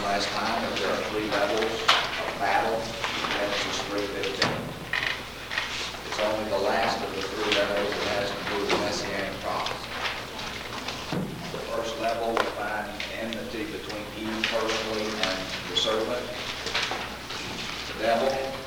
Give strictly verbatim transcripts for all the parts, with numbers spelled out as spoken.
learned last time that there are three levels of battle in Genesis three fifteen. It's only the last of the three levels that has to do with Messianic prophecy. The first level, we find enmity between Eve personally and the serpent, the devil.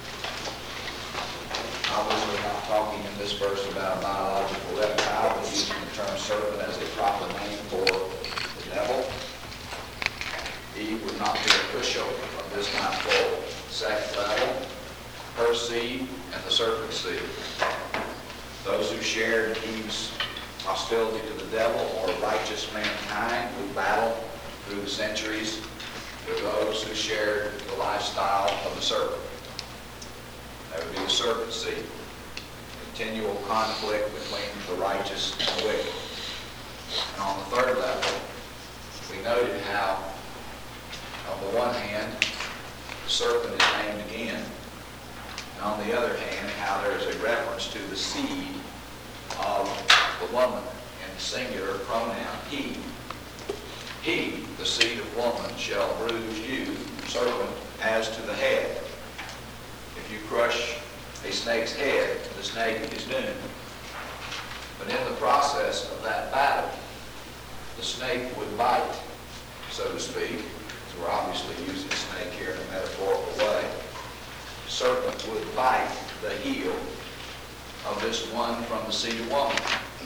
Obviously not talking in this verse about a biological reptile, but using the term serpent as a proper name for the devil. Eve would not be a pushover from this time forward. Second level, her seed and the serpent's seed. Those who shared Eve's hostility to the devil or righteous mankind who battled through the centuries with those who shared the lifestyle of the serpent. That would be the serpent's seed. Continual conflict between the righteous and the wicked. And on the third level, we noted how, on the one hand, the serpent is named again, and on the other hand, how there is a reference to the seed of the woman in the singular pronoun, he. He, the seed of woman, shall bruise you, serpent, as to the head. If you crush a snake's head, the snake is doomed. But in the process of that battle, the snake would bite, so to speak. So we're obviously using snake here in a metaphorical way. The serpent would bite the heel of this one from the seed of woman.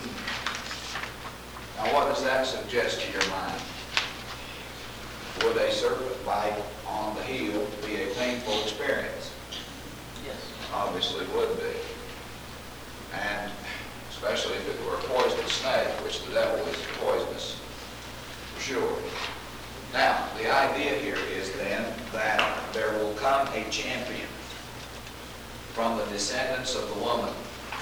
Now what does that suggest to your mind? Would a serpent bite on the heel be a painful experience? Yes. Obviously would be. And especially if it were a poisonous snake, which the devil is poisonous, for sure. Now, the idea here is then that there will come a champion from the descendants of the woman,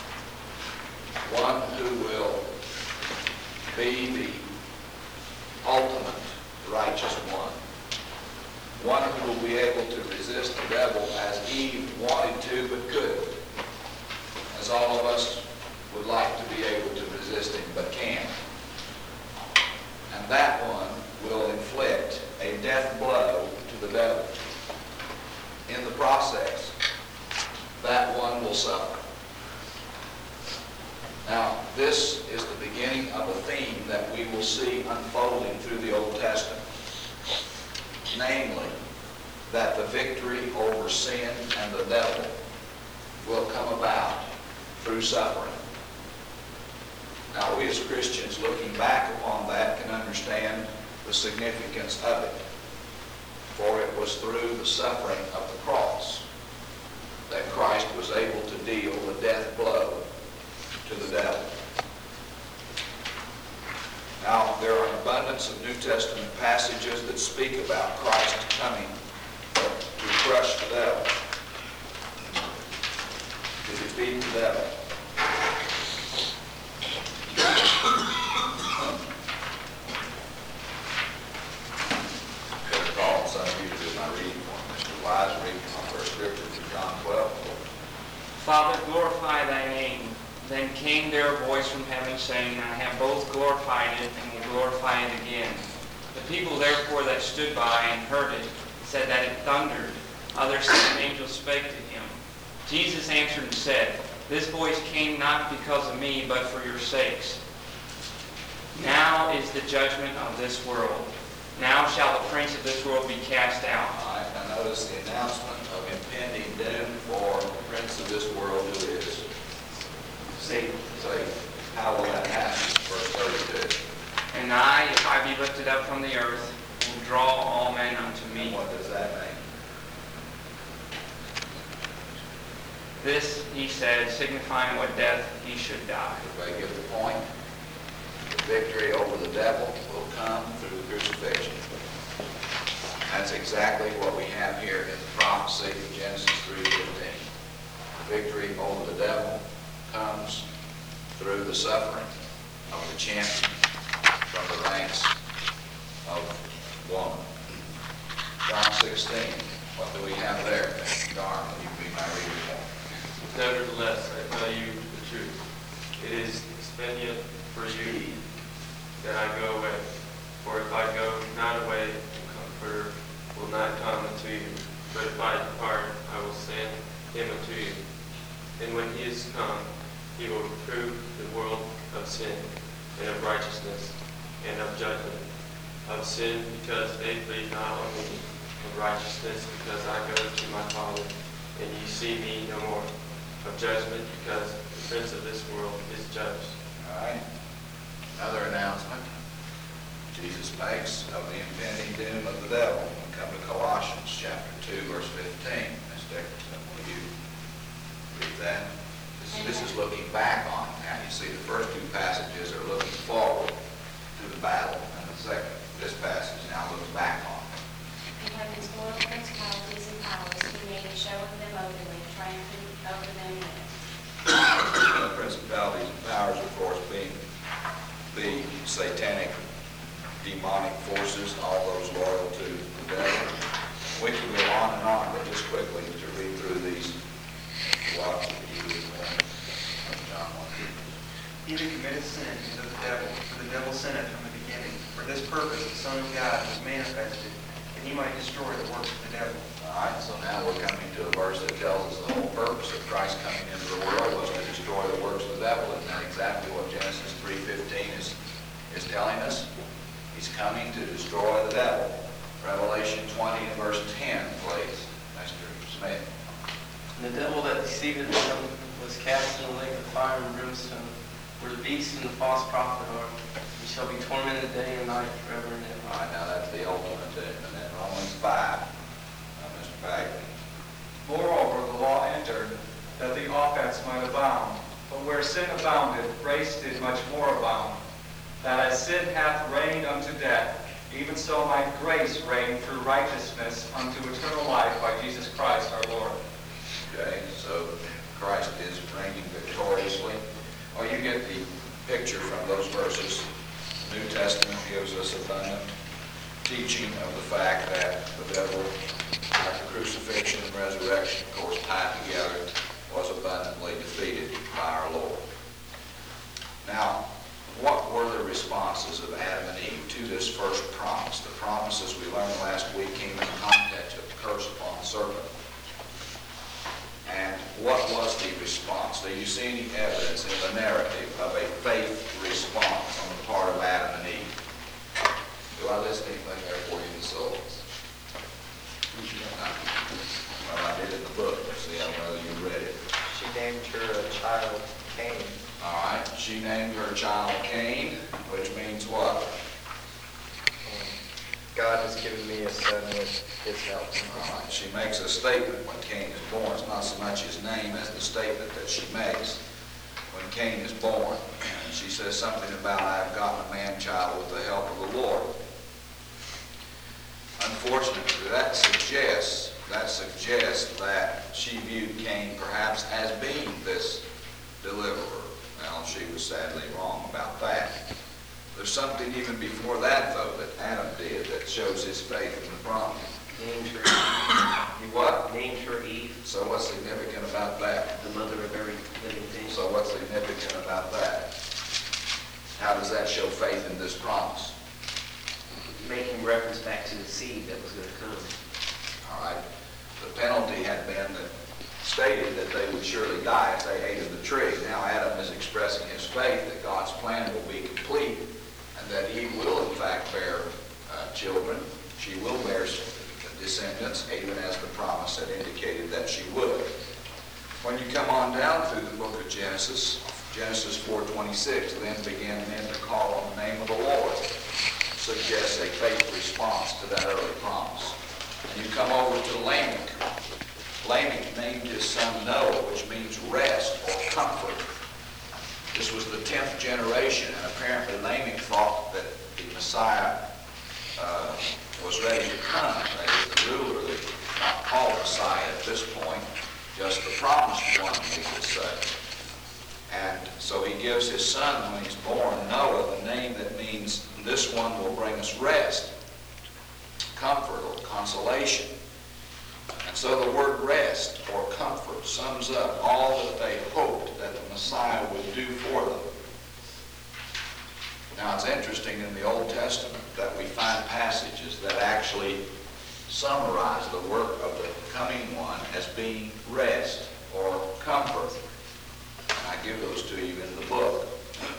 one who will be the ultimate righteous one, one who will be able to resist the devil as Eve wanted to but couldn't, as all of us would like to be able to resist him but can't. And that one will inflict a death blow to the devil. In the process, that one will suffer. Now, this is the beginning of a theme that we will see unfolding through the Old Testament. Namely, that the victory over sin and the devil will come about through suffering. Now, we as Christians, looking back upon that, can understand the significance of it. For it was through the suffering of the cross that Christ was able to deal the death blow to the devil. Now, there are an abundance of New Testament passages that speak about Christ coming to crush the devil, to defeat the devil. Could call some of you to do my reading for me. Mister Wise, reading my first scripture from John twelve. Father, glorify thy name. Then came there a voice from heaven saying, I have both glorified it and will glorify it again. The people therefore that stood by and heard it said that it thundered. Others said an angel spake to him. Jesus answered and said, This voice came not because of me, but for your sakes. Now is the judgment of this world. Now shall the prince of this world be cast out. All right, now notice the announcement of impending doom for the prince of this world, who is Satan. Satan. How will that happen? Verse thirty-two. And I, if I be lifted up from the earth, will draw all men unto me. And what does that mean? This, he said, signifying what death he should die. Everybody get the point? The victory over the devil will come through the crucifixion. That's exactly what we have here in the prophecy of Genesis three fifteen. The victory over the devil comes through the suffering of the champion from the ranks of woman. John sixteen, what do we have there? Darn, will you be my reading for me? Nevertheless, I tell you the truth. It is expedient for you that I go away. For if I go not away, the Comforter will prove the world of sin and of righteousness and of judgment. Of sin, because they believe not on me. Of righteousness, because I go to my Father, and ye see me no more. Of judgment, because the prince of this world is judged. All right. Another announcement Jesus makes of the impending doom of the devil. We come to Colossians chapter two, verse fifteen. Miss Dickerson, will you read that? This, this is looking back on. Now you see the first two passages are looking forward to the battle, and the second, this passage now looks back on. And having spoiled principalities and powers, he made a show of them openly, triumphing over them in it. The principalities and powers, of course, being the satanic, demonic forces, all those loyal to the devil. We can go on and on, but just quickly to read through these lots of you John one. He that committeth sin is of the devil, for the devil sinneth from the beginning. For this purpose the Son of God was manifested, that he might destroy the works of the devil. All right, so now we're coming to a verse that tells us the whole purpose of Christ coming into the world was to destroy the works of the devil. Isn't that exactly what Genesis three fifteen is, is telling us? He's coming to destroy the devil. Revelation twenty and verse ten, please. Mister Smith. And the devil that deceived them was cast in the lake of fire and brimstone, where the beast and the false prophet are. He shall be tormented day and night forever and ever. All right, now that's the ultimate doom. And then Romans five. Now, Mister Bagley. Moreover, the law entered, that the offense might abound. But where sin abounded, grace did much more abound. That as sin hath reigned unto death, even so might grace reign through righteousness unto eternal life by Jesus Christ our Lord. Okay, so Christ is reigning victoriously. Oh, you get the picture from those verses. The New Testament gives us abundant teaching of the fact that the devil, after crucifixion and resurrection, of course, tied together, was abundantly defeated by our Lord. Now, what were the responses of Adam and Eve to this first promise? The promise, as we learned last week, came in the context of the curse upon the serpent. And what was the response? Do you see any evidence in the narrative of a faith response on the part of Adam and Eve? Do I list anything there for you in the souls? Well, I did in the book. See how well you read it. She named her a child Cain. All right. She named her child Cain, which means what? God has given me a son with his help. All right. She makes a statement when Cain is born. It's not so much his name as the statement that she makes when Cain is born. And she says something about, I have gotten a man-child with the help of the Lord. Unfortunately, that suggests, that suggests that she viewed Cain perhaps as being this deliverer. Well, she was sadly wrong about that. There's something even before that, though, that Adam did that shows his faith in the promise. Named her Eve. He what? Named her Eve, So what's significant about that? the mother of every living thing. So what's significant about that? How does that show faith in this promise? Making reference back to the seed that was going to come. All right. The penalty had been that stated that they would surely die if they ate of the tree. Now Adam is expressing his faith that God's plan will be complete and that he will in fact bear uh, children. She will bear descendants, even as the promise had indicated that she would. When you come on down through the book of Genesis, Genesis four twenty-six, then began men to call on the name of the Lord. Suggests a faith response to that early promise. And you come over to Lamech. Lamech named his son Noah, which means rest or comfort. This was the tenth generation, and apparently Lamech thought that the Messiah uh, was ready to come. That is the ruler, the, not called Messiah at this point, just the promised one, we could say. And so he gives his son, when he's born, Noah, the name that means this one will bring us rest, comfort, or consolation. And so the word rest or comfort sums up all that they hoped that the Messiah would do for them. Now it's interesting in the Old Testament that we find passages that actually summarize the work of the coming one as being rest or comfort. And I I give those to you in the book.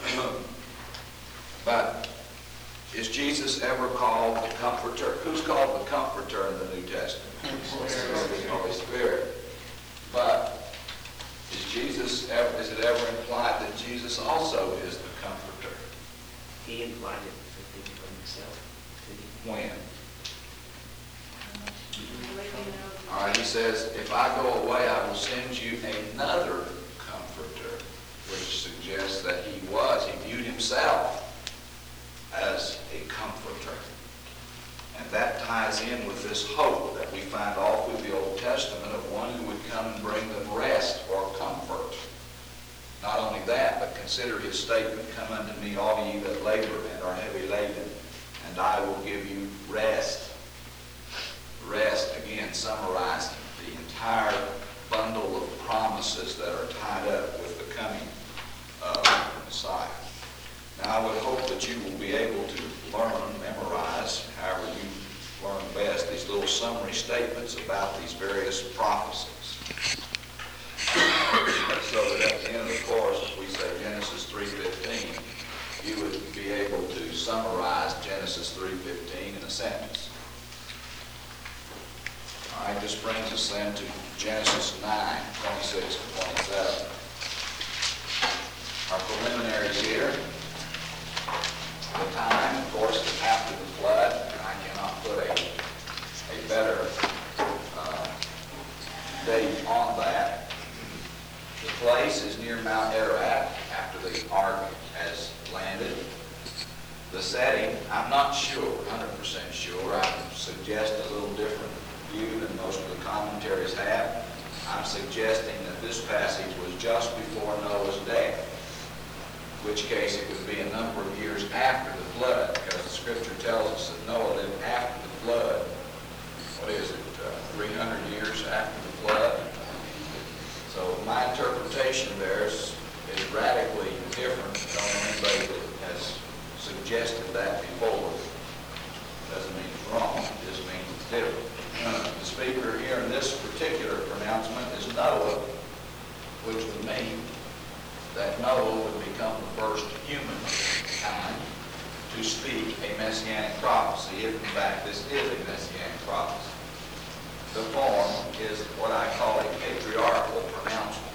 But is Jesus ever called the Comforter? Who's called the Comforter in the New Testament? The Holy Spirit. But is Jesus ever, is it ever implied that Jesus also is the Comforter? He implied it from himself. When? All right, he says, if I go away, I will send you another Comforter, which suggests that he was, he viewed himself as a comforter. And that ties in with this hope that we find all through the Old Testament of one who would come and bring them rest or comfort. Not only that, but consider his statement, come unto me all ye that labor and are heavy laden, and I will give you rest. Rest, again, summarizing the entire bundle of promises that are tied up with the coming of the Messiah. Now, I would hope that you will be able to learn, memorize, however you learn best, these little summary statements about these various prophecies. So that at the end of the course, if we say Genesis three fifteen, you would be able to summarize Genesis three fifteen in a sentence. All right, this brings us then to Genesis nine twenty-six and twenty-seven. Our preliminaries here. The time, of course, is after the flood, and I cannot put a, a better uh, date on that. The place is near Mount Ararat after the ark has landed. The setting, I'm not sure, one hundred percent sure. I suggest a little different view than most of the commentaries have. I'm suggesting that this passage was just before Noah's death, in which case it would be a number of years after the flood, because the Scripture tells us that Noah lived after the flood. What is it, uh, three hundred years after the flood? So my interpretation there is, is radically different. I don't know anybody that has suggested that before. Doesn't mean it's wrong, it just means it's different. Uh, the speaker here in this particular pronouncement is Noah, which would mean that Noah would become the first humankind to speak a messianic prophecy, if in fact this is a messianic prophecy. The form is what I call a patriarchal pronouncement.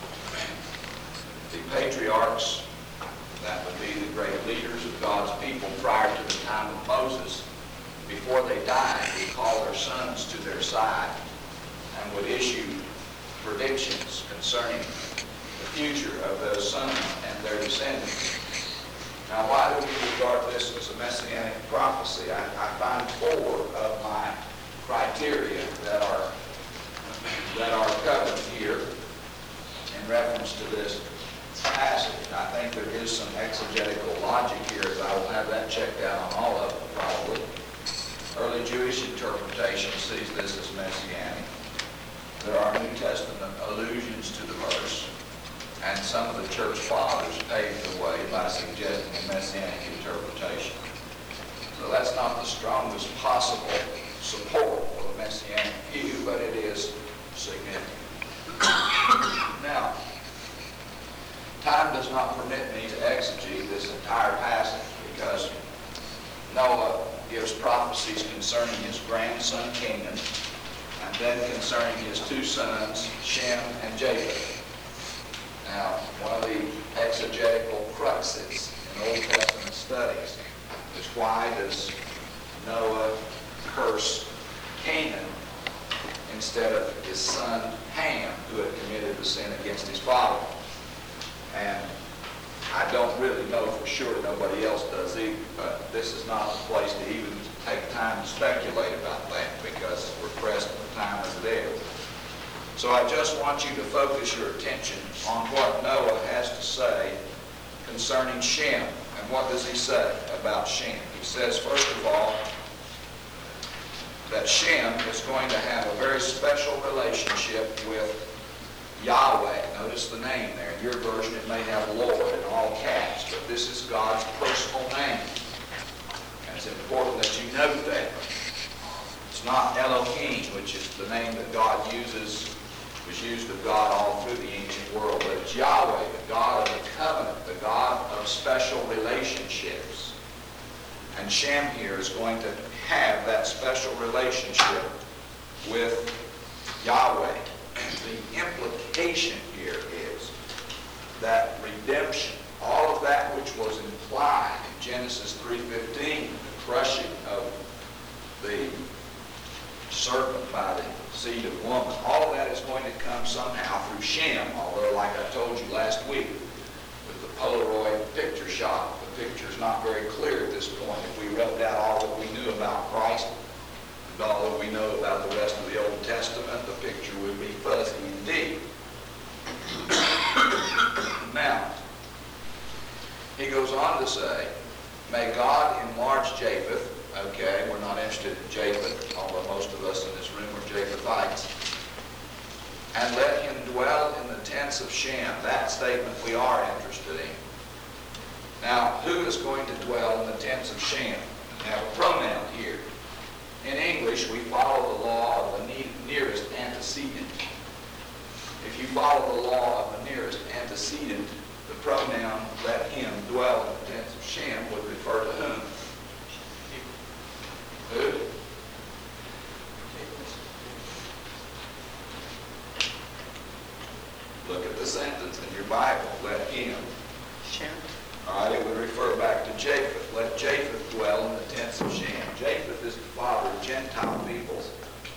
The patriarchs, that would be the great leaders of God's people prior to the time of Moses, before they died, would call their sons to their side and would issue predictions concerning the future of those sons and their descendants. Now, why do we regard this as a messianic prophecy? I, I find four of my criteria that are that are covered here in reference to this passage. I think there is some exegetical logic here, as I will have that checked out on all of them probably. Early Jewish interpretation sees this as messianic. There are New Testament allusions to the verse, and some of the church fathers paved the way by suggesting a messianic interpretation. So that's not the strongest possible support for the messianic view, but it is significant. Now, time does not permit me to exegete this entire passage because Noah gives prophecies concerning his grandson Canaan, and then concerning his two sons, Shem and Japheth. Now, one of the exegetical cruxes in Old Testament studies is why does Noah curse Canaan instead of his son Ham, who had committed the sin against his father? And I don't really know for sure, nobody else does either, but this is not the place to even take time to speculate about that because we're pressed for time as it is. So I just want you to focus your attention on what Noah has to say concerning Shem. And what does he say about Shem? He says, first of all, that Shem is going to have a very special relationship with Yahweh. Notice the name there. In your version it may have Lord in all caps, but this is God's personal name. And it's important that you note that. It's not Elohim, which is the name that God uses was used of God all through the ancient world, but it's Yahweh, the God of the covenant, the God of special relationships. And Shem here is going to have that special relationship with Yahweh. The implication here is that redemption, all of that which was implied in Genesis three fifteen, the crushing of the serpent by the seed of woman, all of that is going to come somehow through Shem, although like I told you last week with the Polaroid picture shot, the picture's not very clear at this point. If we wrote out all that we knew about Christ and all that we know about the rest of the Old Testament, the picture would be fuzzy indeed. Now, he goes on to say, may God enlarge Japheth. Okay, we're not interested in Japheth, although most of us in this room are Japhethites. And let him dwell in the tents of Shem. That statement we are interested in. Now, who is going to dwell in the tents of Shem? We have a pronoun here. In English, we follow the law of the ne- nearest antecedent. If you follow the law of the nearest antecedent, the pronoun let him dwell in the tents of Shem would refer to whom? Who? Look at the sentence in your Bible. Let him. Shem. All right, it would refer back to Japheth. Let Japheth dwell in the tents of Shem. Japheth is the father of Gentile peoples.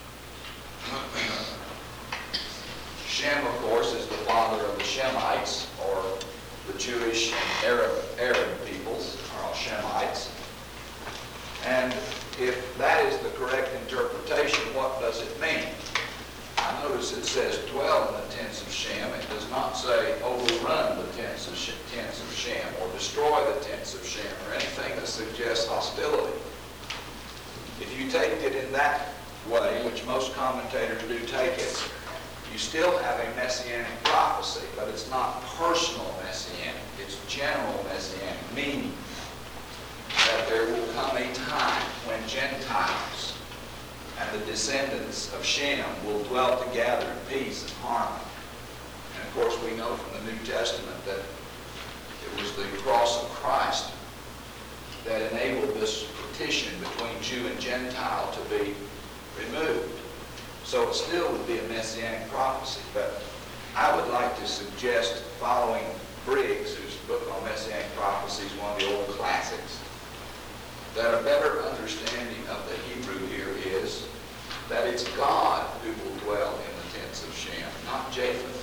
Shem, of course, is the father of the Shemites, or the Jewish and Arab, Arab peoples, are all Shemites. And if that is the correct interpretation, what does it mean? I notice it says dwell in the tents of Shem. It does not say overrun the tents of, Shem, tents of Shem or destroy the tents of Shem or anything that suggests hostility. If you take it in that way, which most commentators do take it, you still have a messianic prophecy, but it's not personal messianic. It's general messianic, meaning that there will come a time when Gentiles and the descendants of Shem will dwell together in peace and harmony. And of course we know from the New Testament that it was the cross of Christ that enabled this partition between Jew and Gentile to be removed. So it still would be a messianic prophecy, but I would like to suggest, following Briggs, whose book on messianic prophecy is one of the old classics, that a better understanding of the Hebrew here is that it's God who will dwell in the tents of Shem, not Japheth.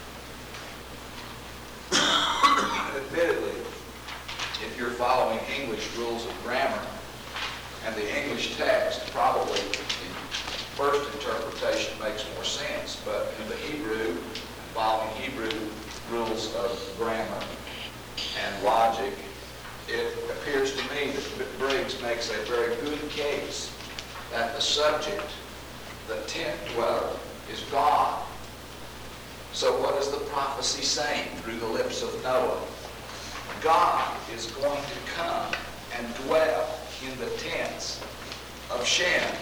Admittedly, if you're following English rules of grammar, and the English text, probably the first interpretation makes more sense, but in the Hebrew, following Hebrew rules of grammar and logic, it appears to me that Briggs makes a very good case that the subject, the tent dweller, is God. So what is the prophecy saying through the lips of Noah? God is going to come and dwell in the tents of Shem.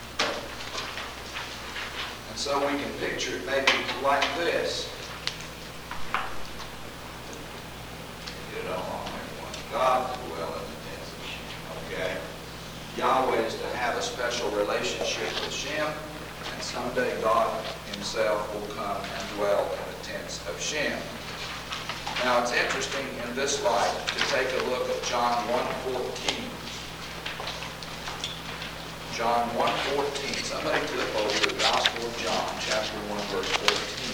And so we can picture it maybe like this. You know, God to dwell in the tents of Shem. Okay? Yahweh is to have a special relationship with Shem, and someday God himself will come and dwell in the tents of Shem. Now it's interesting in this light to take a look at John one fourteen. John one fourteen. Somebody flip over to the Gospel of John, chapter one, verse fourteen.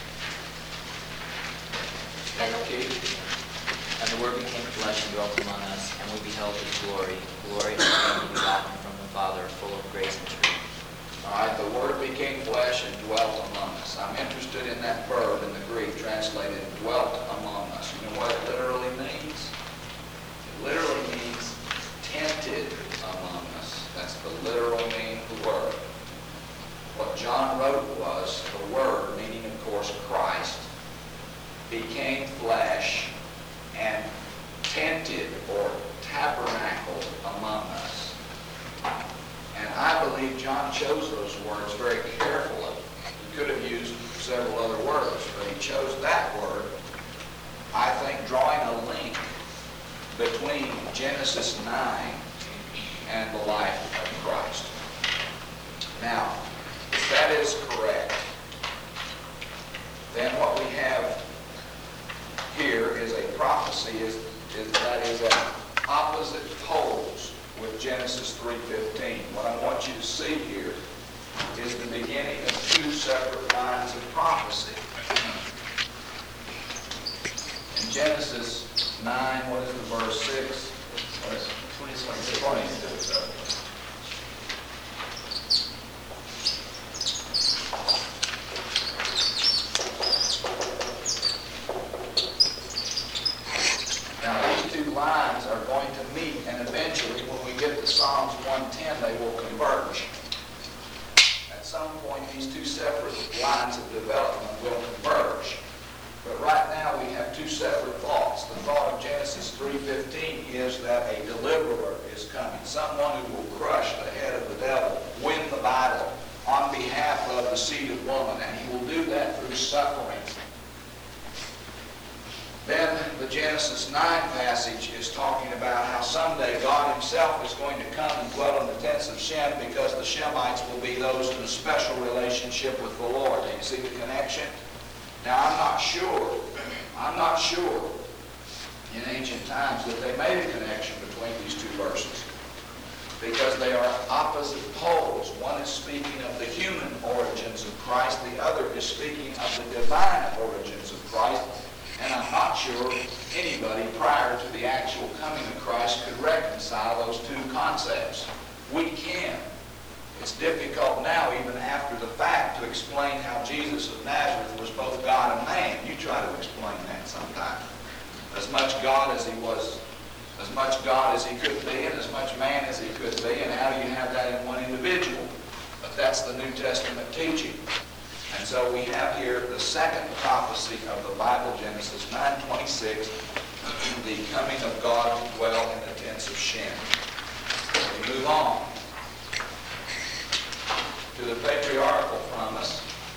Keith? And the Word became flesh and dwelt among us, and we beheld his glory, glory as the only begotten from the Father, full of grace and truth. All right, the Word became flesh and dwelt among us. I'm interested in that verb in the Greek translated dwelt among us. You know what it literally means? It literally means tented among us. That's the literal meaning of the word. What John wrote was the Word, meaning of course Christ, became flesh and tented or tabernacled among us. And I believe John chose those words very carefully. He could have used several other words, but he chose that word, I think, drawing a link between Genesis nine and the life of Christ. Now, if that is correct, then what we have here is a prophecy is, is that is at opposite poles with Genesis three fifteen. What I want you to see here is the beginning of two separate lines of prophecy. In Genesis nine, what is the verse six? twenty-two. Now these two lines are going to meet, and eventually when we get to Psalms one ten, they will converge. At some point, these two separate lines of development will converge. But right now we have two separate thoughts. The thought of Genesis three fifteen is that a deliverer is coming, someone who will crush the head of the devil, win the battle on behalf of the seed of woman, and he will do that through suffering. Then the Genesis nine passage is talking about how someday God himself is going to come and dwell in the tents of Shem, because the Shemites will be those in a special relationship with the Lord. Do you see the connection? Now, I'm not sure, I'm not sure in ancient times that they made a connection between these two verses, because they are opposite poles. One is speaking of the human origins of Christ, the other is speaking of the divine origins of Christ, and I'm not sure anybody prior to the actual coming of Christ could reconcile those two concepts. We can. It's difficult now, even after the fact, to explain how Jesus of Nazareth was both God and man. You try to explain that sometime. As much God as he was, as much God as he could be, and as much man as he could be, and how do you have that in one individual? But that's the New Testament teaching. And so we have here the second prophecy of the Bible, Genesis nine twenty-six, the coming of God to dwell in the tents of Shem. We move on to the patriarchal promise.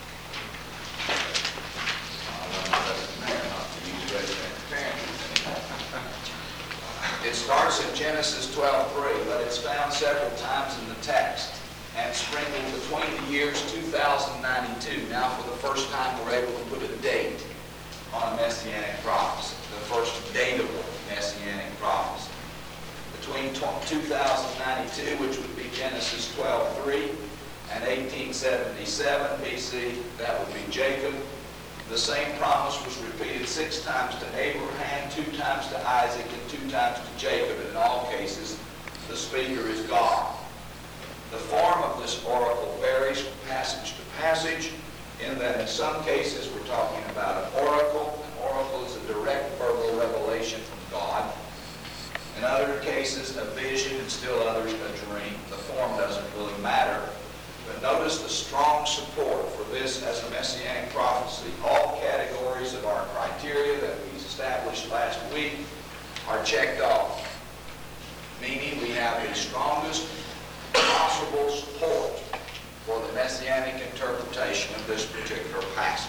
It starts in Genesis twelve three, but it's found several times in the text and sprinkled between the years two thousand ninety-two. Now, for the first time, we're able to put a date on a messianic prophecy, the first datable messianic prophecy. Between two thousand ninety-two, which would be Genesis twelve three, and eighteen seventy-seven B C, that would be Jacob. The same promise was repeated six times to Abraham, two times to Isaac, and two times to Jacob. And in all cases, the speaker is God. The form of this oracle varies from passage to passage, in that in some cases we're talking about an oracle. An oracle is a direct verbal revelation from God. In other cases, a vision, and still others, a dream. The form doesn't really matter. But notice the strong support for this as a messianic prophecy. All categories of our criteria that we established last week are checked off, meaning we have the strongest possible support for the messianic interpretation of this particular passage.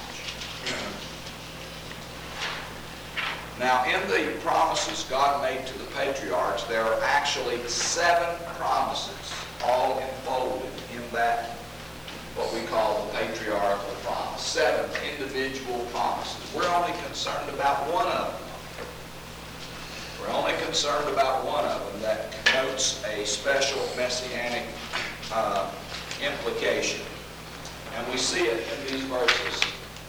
Now, in the promises God made to the patriarchs, there are actually seven promises, all enfolded in that, what we call the patriarchal promise. Seven individual promises. We're only concerned about one of them. We're only concerned about one of them that connotes a special messianic uh, implication. And we see it in these verses.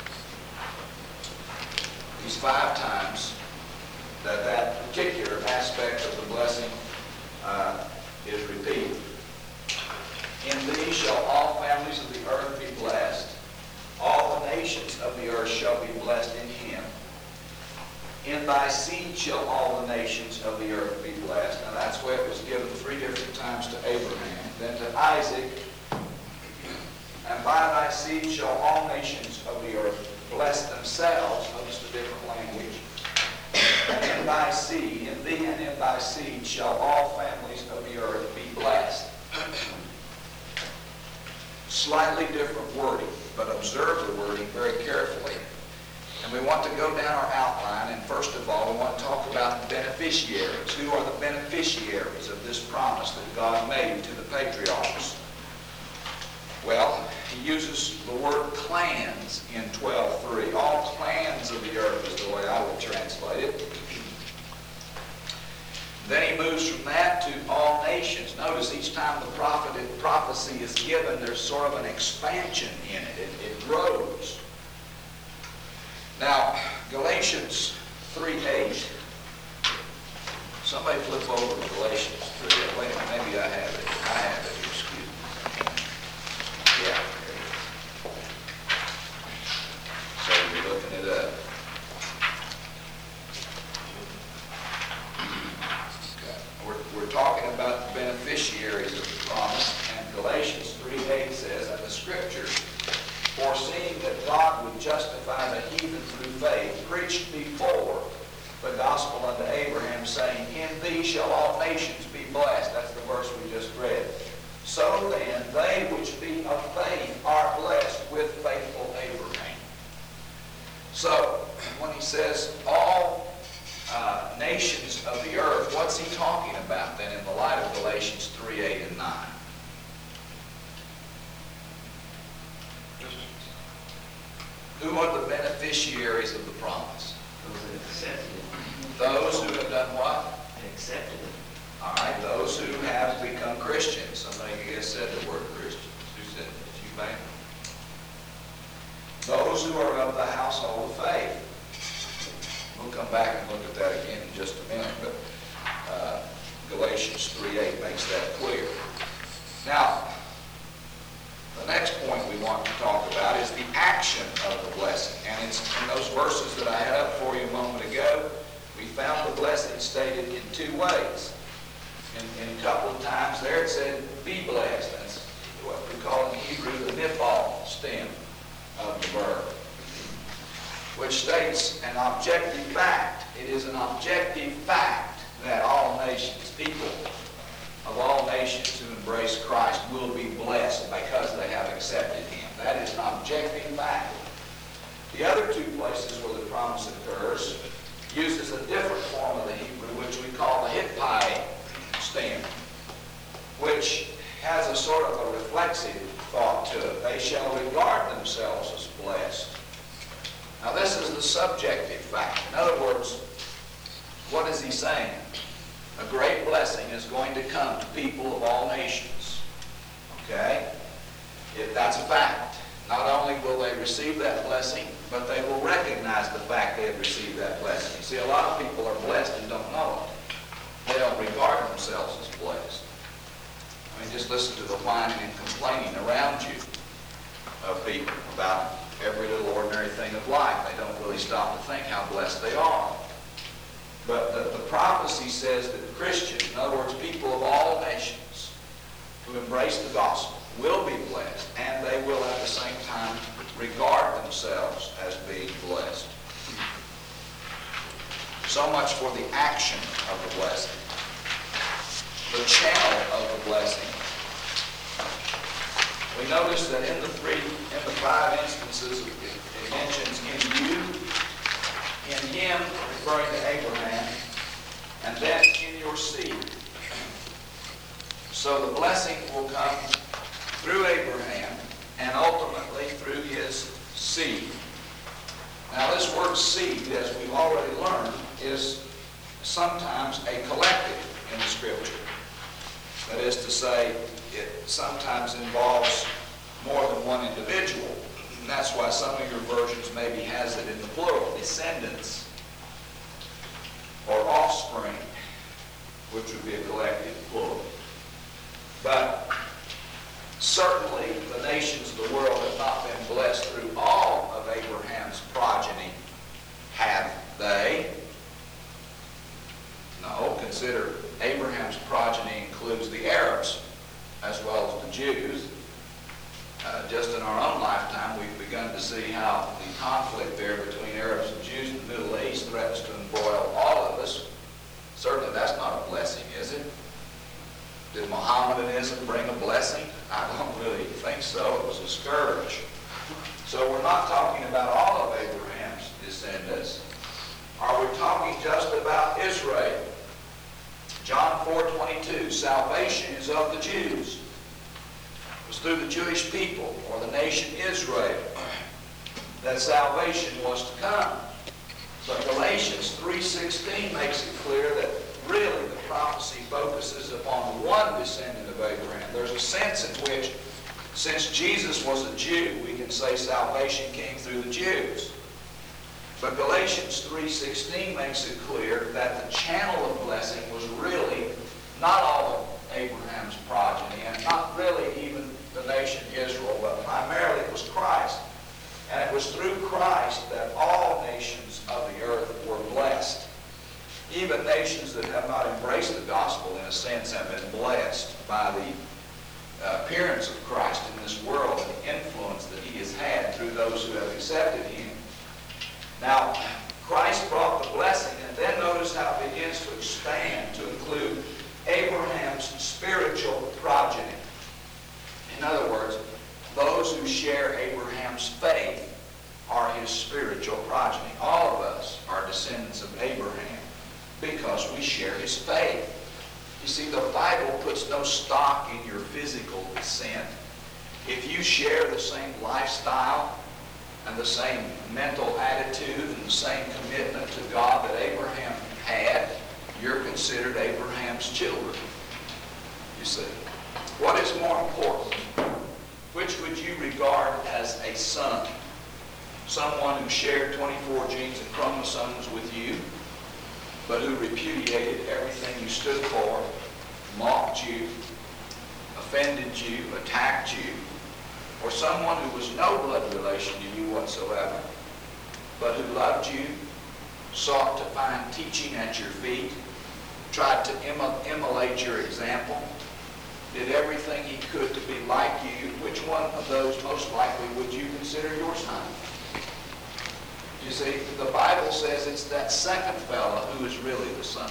These five times that that particular aspect of the blessing uh, is repeated. In thee shall all families of the earth be blessed. All the nations of the earth shall be blessed in him. In thy seed shall all the nations of the earth be blessed. Now that's where it was given three different times to Abraham, then to Isaac. And by thy seed shall all nations of the earth bless themselves. Notice the different language. And in thy seed, in thee and in thy seed shall all families of the earth be blessed. slightly different wording, but observe the wording very carefully. And we want to go down our outline, and first of all, we want to talk about the beneficiaries. Who are the beneficiaries of this promise that God made to the patriarchs? Well, he uses the word clans in twelve three. All clans of the earth is the way I would translate it. Then he moves from that to all nations. Notice each time the prophet, prophecy is given, there's sort of an expansion in it. It, it grows. Now, Galatians three eight. Somebody flip over to Galatians three eight. Wait a minute, maybe I have it. I have it here, excuse me. Yeah. So you're looking it up. Okay. We're, we're talking about the beneficiaries of the promise, and Galatians three eight says, and the scriptures, foreseeing that God would justify the heathen through faith, preached before the gospel unto Abraham, saying, in thee shall all nations be blessed. That's the verse we just read. So then, they which be of faith are blessed with faithful Abraham. So, when he says all uh, nations of the earth, what's he talking about then in the light of Galatians three eight and nine? Who are the beneficiaries of the promise? Those that accepted it. Those who have done what? Accepted it. All right, those who have become Christians. Somebody has said the word Christians. Who said it? You, man? Those who are of the household of faith. We'll come back and look at that again in just a minute, but uh, Galatians three eight makes that clear. Now, the next point we want to talk about is the action of the blessing. And it's in those verses that I had up for you a moment ago, we found the blessing stated in two ways. In, in a couple of times there it said, be blessed. That's what we call in Hebrew the nifal stem of the verb, which states an objective fact. It is an objective fact that all nations, people of all nations who embrace Christ will be blessed because they have accepted him. That is an objective fact. The other two places where the promise occurs uses a different form of the Hebrew, which we call the hitpai stem, which has a sort of a reflexive thought to it. They shall regard themselves as blessed. Now this is the subjective fact. In other words, what is he saying? A great blessing is going to come to people of all nations. Okay? If that's a fact. Not only will they receive that blessing, but they will recognize the fact they have received that blessing. You see, a lot of people are blessed and don't know it. They don't regard themselves as blessed. I mean, just listen to the whining and complaining around you of people about every little ordinary thing of life. They don't really stop to think how blessed they are. But the, the prophecy says that Christians, in other words, people of all nations who embrace the gospel, will be blessed, and they will at the same time regard themselves as being blessed. So much for the action of the blessing. The channel of the blessing. We notice that in the three, in the five instances, it, it mentions in you, in him, referring to Abraham, and then in your seed. So the blessing will come through Abraham and ultimately through his seed. Now this word seed, as we've already learned, is sometimes a collective in the Scripture. That is to say, it sometimes involves more than one individual. And that's why some of your versions maybe has it in the plural, descendants or offspring, which would be a collective plural. But certainly the nations of the world have not been blessed through all of Abraham's progeny, have they? No, consider Abraham's progeny includes the Arabs as well as the Jews. Uh, just in our own lifetime, we've begun to see how the conflict there between Arabs and Jews in the Middle East threatens to embroil all of us. Certainly that's not a blessing, is it? Did Mohammedanism bring a blessing? I don't really think so. It was discouraged. So we're not talking about all of Abraham's descendants. Are we talking just about Israel? John four twenty-two, salvation is of the Jews. It was through the Jewish people, or the nation Israel, that salvation was to come. But Galatians three sixteen makes it clear that really the prophecy focuses upon one descendant of Abraham. There's a sense in which, since Jesus was a Jew, we can say salvation came through the Jews. But Galatians three sixteen makes it clear that the channel of blessing was really not all of Abraham's progeny, and not really even the nation Israel, but primarily it was Christ. And it was through Christ that all nations of the earth were blessed. Even nations that have not embraced the gospel, in a sense, have been blessed by the uh, appearance of Christ in this world and the influence that he has had through those who have accepted him. Now, Christ brought the blessing, and then notice how it begins to expand to include Abraham's spiritual progeny. In other words, those who share Abraham's faith are his spiritual progeny. All of us are descendants of Abraham because we share his faith. You see, the Bible puts no stock in your physical descent. If you share the same lifestyle and the same mental attitude and the same commitment to God that Abraham had, you're considered Abraham's children. You see, what is more important? Which would you regard as a son? Someone who shared twenty-four genes and chromosomes with you, but who repudiated everything you stood for, mocked you, offended you, attacked you, or someone who was no blood relation to you whatsoever, but who loved you, sought to find teaching at your feet, tried to emulate your example, did everything he could to be like you? Which one of those most likely would you consider your son? You see, the Bible says it's that second fellow who is really the son.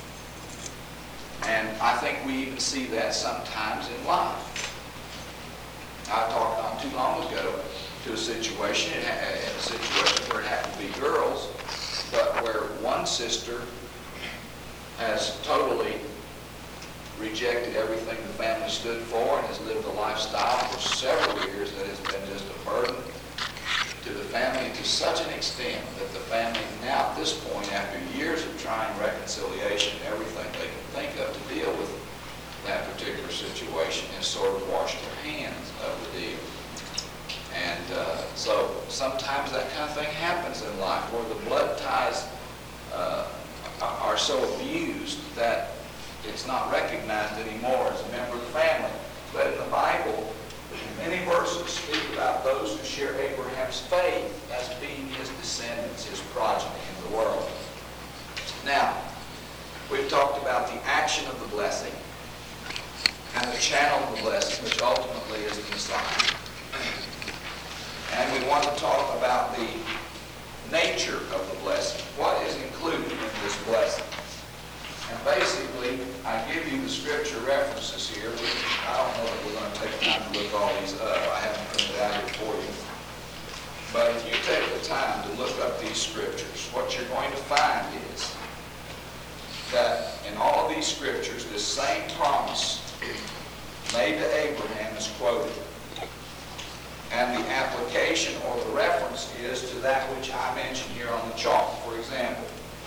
And I think we even see that sometimes in life. I talked not too long ago to a situation, a situation where it happened to be girls, but where one sister has totally rejected everything the family stood for and has lived a lifestyle for several years that has been just a burden to the family to such an extent that the family now at this point, after years of trying reconciliation, everything they can think of to deal with that particular situation, has sort of washed their hands of the deal. And uh, so sometimes that kind of thing happens in life where the blood ties uh, are so abused that it's not recognized anymore as a member of the family. But in the Bible, many verses speak about those who share Abraham's faith as being his descendants, his progeny in the world. Now, we've talked about the action of the blessing and the channel of the blessing, which ultimately is the Messiah. And we want to talk about the nature of the blessing. What is included in this blessing? And basically, I give you the scripture references here. We, I don't know that we're going to take time to look all these up. I haven't printed out here for you. But if you take the time to look up these scriptures, what you're going to find is that in all of these scriptures, this same promise made to Abraham is quoted. And the application or the reference is to that which I mentioned here on the chart. For example,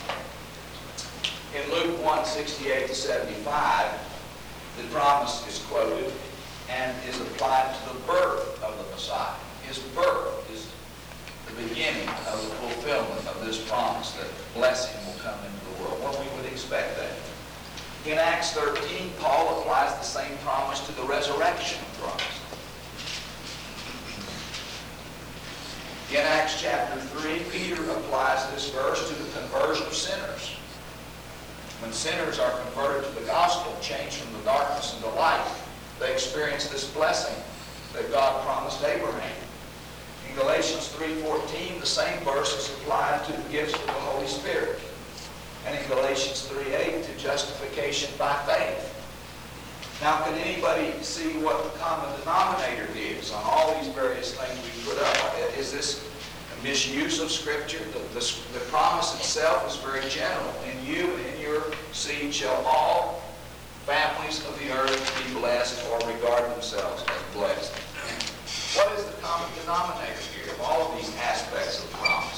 in Luke one, sixty-eight to seventy-five, the promise is quoted and is applied to the birth of the Messiah. His birth is the beginning of the fulfillment of this promise that blessing will come into the world. Well, we would expect that. In Acts thirteen, Paul applies the same promise to the resurrection of Christ. In Acts chapter three, Peter applies this verse to the conversion of sinners. When sinners are converted to the gospel, changed from the darkness into light, they experience this blessing that God promised Abraham. In Galatians three fourteen, the same verse is applied to the gifts of the Holy Spirit. And in Galatians three eight, to justification by faith. Now, can anybody see what the common denominator is on all these this a misuse of Scripture? The, the, the promise itself is very general. In you and in your seed shall all families of the earth be blessed or regard themselves as blessed. What is the common denominator here of all of these aspects of the promise?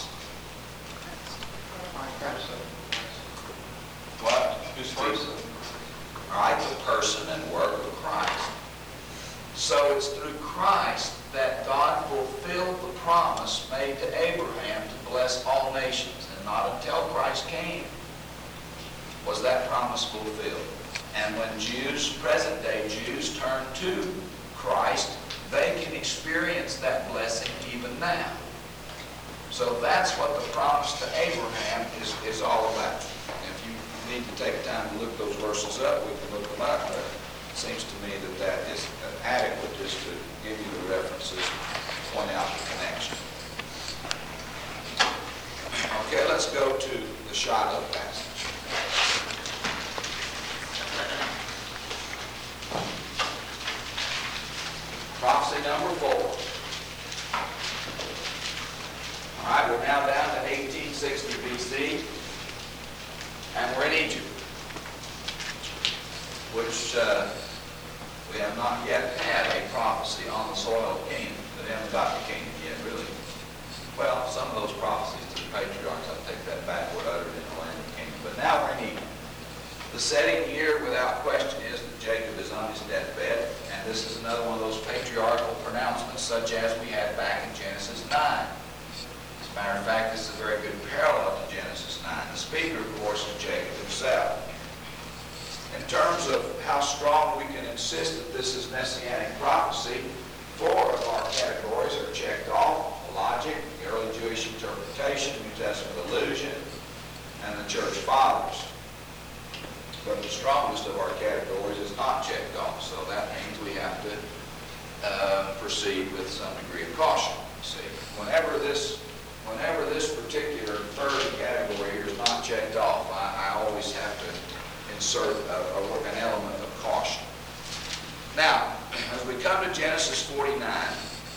What? His person. All right, the person and work of Christ. So it's through Christ that God fulfilled the promise made to Abraham to bless all nations. And not until Christ came was that promise fulfilled. And when Jews, present-day Jews, turn to Christ, they can experience that blessing even now. So that's what the promise to Abraham is, is all about. If you need to take time to look those verses up, we can look them up. But it seems to me that that is adequate just to give you the references, point out the connection. Okay, let's go to the Shiloh passage. Prophecy number four. All right, we're now down to eighteen sixty B C, and we're in Egypt, which uh, we have not yet had a prophecy on the soil of Canaan. They haven't got to Canaan yet, really. Well, some of those prophecies to the patriarchs, I take that back, were uttered in the land of Canaan. But now we're in Egypt. The setting here, without question, is that Jacob is on his deathbed, and this is another one of those patriarchal pronouncements such as we had back in Genesis nine. As a matter of fact, this is a very good parallel to Genesis nine. The speaker, of course, is Jacob himself. In terms of how strong we can insist that this is messianic prophecy, four of our categories are checked off: the logic, the early Jewish interpretation, New Testament allusion, and the church fathers. But the strongest of our categories is not checked off, so that means we have to uh, proceed with some degree of caution. See, whenever this, whenever this particular third category here is not checked off, I, I always have to insert a, a, an element of caution. Now, as we come to Genesis forty-nine,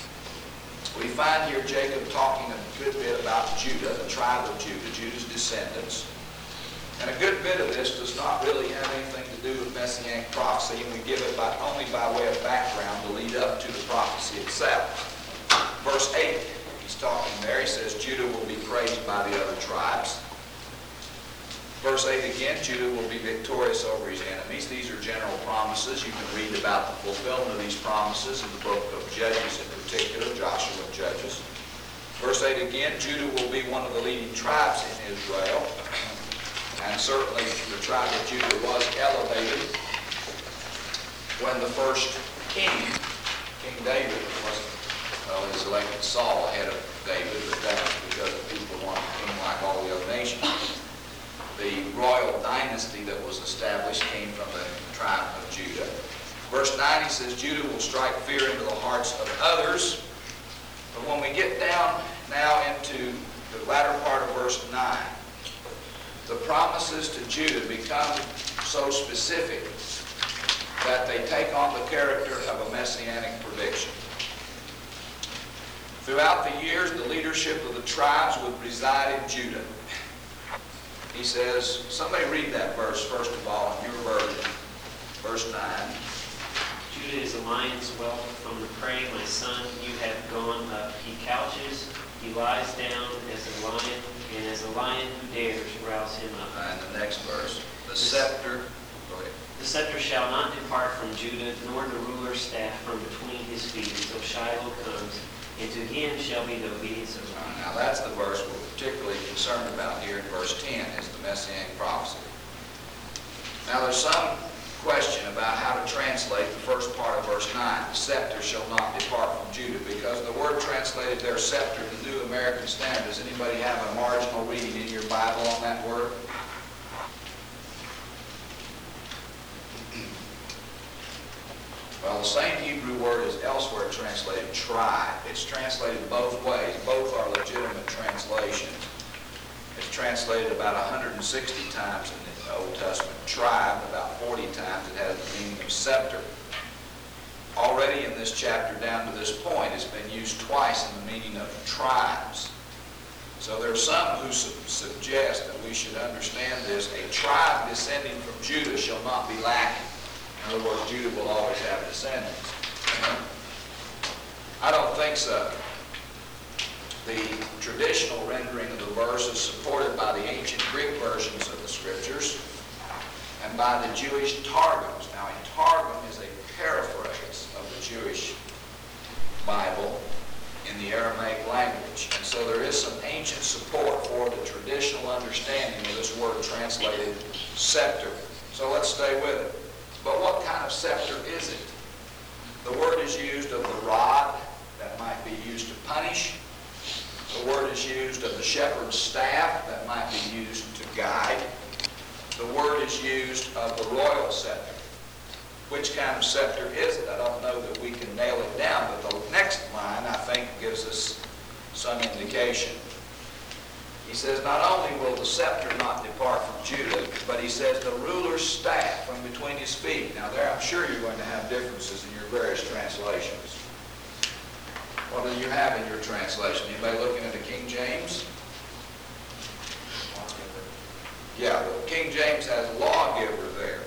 we find here Jacob talking a good bit about Judah, the tribe of Judah, Judah's descendants. And a good bit of this does not really have anything to do with Messianic prophecy, and we give it by, only by way of background to lead up to the prophecy itself. Verse eight, he's talking there, he says, Judah will be praised by the other tribes. Verse eight again, Judah will be victorious over his enemies. These are general promises. You can read about the fulfillment of these promises in the book of Judges in particular, Joshua and Judges. Verse eight again, Judah will be one of the leading tribes in Israel. And certainly the tribe of Judah was elevated when the first king, King David, was, well, he was elected Saul ahead of David, but that was because the people wanted a king like all the other nations. The royal dynasty that was established came from the tribe of Judah. Verse nine, he says, Judah will strike fear into the hearts of others. But when we get down now into the latter part of verse nine, the promises to Judah become so specific that they take on the character of a messianic prediction. Throughout the years, the leadership of the tribes would reside in Judah. He says, somebody read that verse first of all in your version, verse nine. Judah is a lion's whelp from the prey, my son, you have gone up. He couches, he lies down as a lion, and as a lion who dares, rouse him up. And the next verse, the scepter, go ahead. The scepter shall not depart from Judah, nor the ruler's staff from between his feet, until Shiloh comes, and to him shall be the obedience of God. Now that's the verse we're particularly concerned about here in verse ten, is the Messianic prophecy. Now there's some question about how to translate the first part of verse nine, the scepter shall not depart from Judah, because the word translated there, scepter, the New American Standard. Does anybody have a marginal reading in your Bible on that word? Well, the same Hebrew word is elsewhere translated tribe. It's translated both ways. Both are legitimate translations. It's translated about one hundred sixty times in the Old Testament. Tribe, about forty times, it has the meaning of scepter. already in this chapter down to this point has been used twice in the meaning of tribes. So there are some who su- suggest that we should understand this. A tribe descending from Judah shall not be lacking. In other words, Judah will always have descendants. I don't think so. The traditional rendering of the verse is supported by the ancient Greek versions of the Scriptures and by the Jewish Targums. Now, a Targum is a paraphrase of the Jewish Bible in the Aramaic language. And so there is some ancient support for the traditional understanding of this word translated scepter. So let's stay with it. But what kind of scepter is it? The word is used of the rod that might be used to punish. The word is used of the shepherd's staff that might be used to guide. The word is used of the royal scepter. Which kind of scepter is it? I don't know that we can nail it down, but the next line, I think, gives us some indication. He says, not only will the scepter not depart from Judah, but he says the ruler's staff from between his feet. Now there, I'm sure you're going to have differences in your various translations. What do you have in your translation? Anybody looking at the King James? Yeah, the King James has lawgiver there,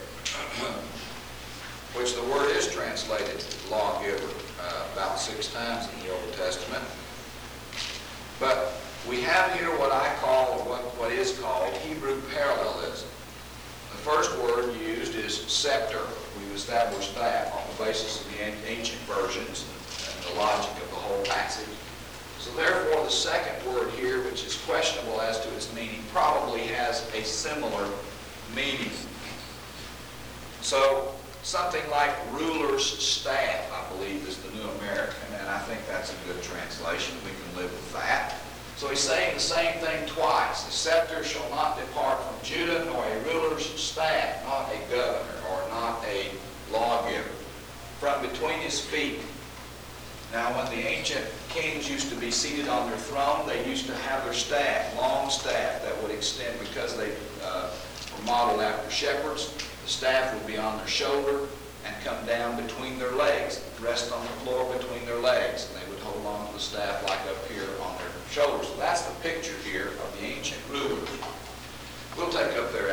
which the word is translated lawgiver uh, about six times in the Old Testament. But we have here what I call, or what, what is called, Hebrew parallelism. The first word used is scepter. We've established that on the basis of the ancient versions and the logic of the whole passage. So therefore, the second word here, which is questionable as to its meaning, probably has a similar meaning. So something like ruler's staff, I believe, is the New American, and I think that's a good translation. We can live with that. So he's saying the same thing twice. The scepter shall not depart from Judah, nor a ruler's staff, not a governor, or not a lawgiver, from between his feet. Now, when the ancient kings used to be seated on their throne, they used to have their staff, long staff that would extend, because they uh, were modeled after shepherds. The staff would be on their shoulder and come down between their legs, rest on the floor between their legs, and they would hold on to the staff like up here on their shoulders. So that's the picture here of the ancient rulers. We'll take up their